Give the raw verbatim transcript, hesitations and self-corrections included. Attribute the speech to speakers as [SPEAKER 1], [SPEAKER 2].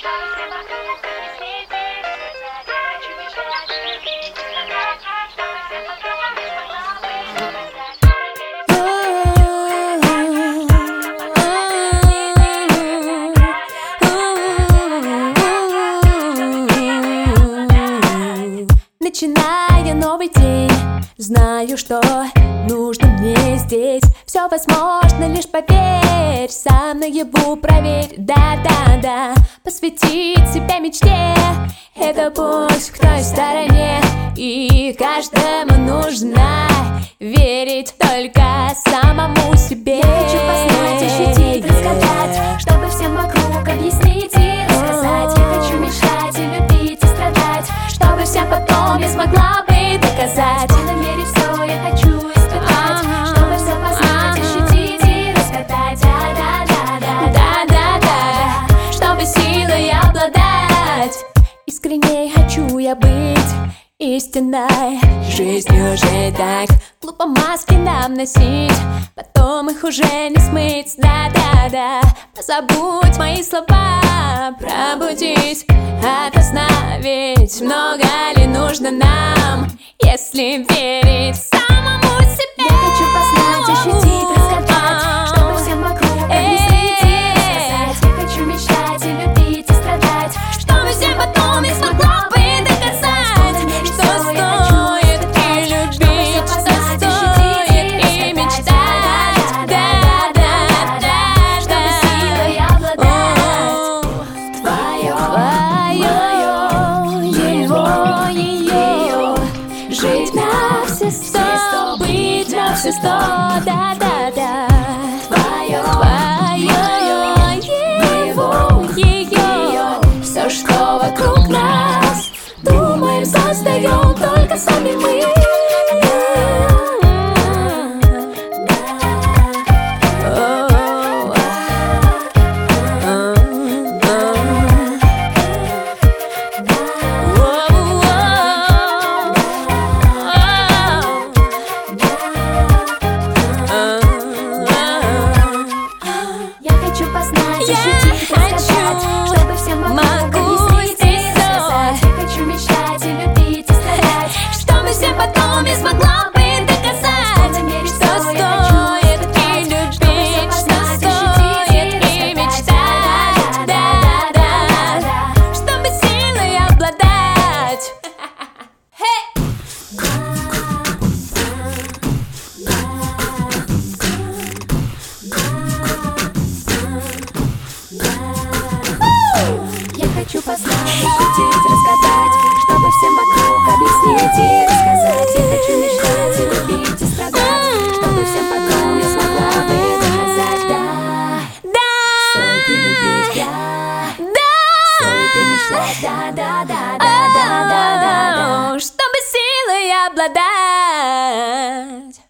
[SPEAKER 1] Начиная новый день, знаю, что нужно мне здесь. Все возможно, лишь поверь, сам наяву проверь. Да-да-да, посвятить себя мечте — это путь к той стороне. И каждому нужно верить только самому себе.
[SPEAKER 2] Я хочу познать, ощутить, рассказать, чтобы всем вокруг объяснить и рассказать. Я хочу мечтать и любить и страдать, чтобы всем потом я смогла бы доказать. В полной мере все я хочу испытать, чтобы все познать, ощутить и рассказать. Да-да-да-да,
[SPEAKER 1] да-да-да, чтобы силой обладать. Искренне хочу я быть истинной. Жизнь уже так глупо маски нам носить, потом их уже не смыть. Да-да-да, позабудь мои слова, пробудись ото сна. Ведь много ли нужно нам, если верить самому себе?
[SPEAKER 2] Я хочу познать, ощутить, рассказать, чтобы всем вокруг объяснить и рассказать. Я хочу мечтать и любить и страдать,
[SPEAKER 1] чтобы всем потом я смогла бы доказать, что стоит и любить, что стоит и мечтать. Да-да-да,
[SPEAKER 2] чтобы силой обладать.
[SPEAKER 1] Твое, твое, его, ее, жить на все сто, быть на все сто. Да-да-да, твое, твое, его, ее, все, что вокруг нас, думаем, создаем только сами мы.
[SPEAKER 2] Я хочу познать, ощутить, рассказать, чтобы всем вокруг объяснить и рассказать. Я хочу мечтать и любить и страдать,
[SPEAKER 1] чтобы всем потом я смогла бы доказать, что стоит и любить, что стоит и мечтать. Да-да-да, чтобы силой обладать.
[SPEAKER 2] Я хочу познать, ощутить, рассказать, чтобы всем вокруг объяснить и рассказать. Я хочу мечтать и любить и страдать, чтобы всем потом я смогла бы доказать. Да, стоит и любить, да,
[SPEAKER 1] Да,
[SPEAKER 2] стоит и мечтать, да, да, да, да, да, да, да, да.
[SPEAKER 1] чтобы силой обладать.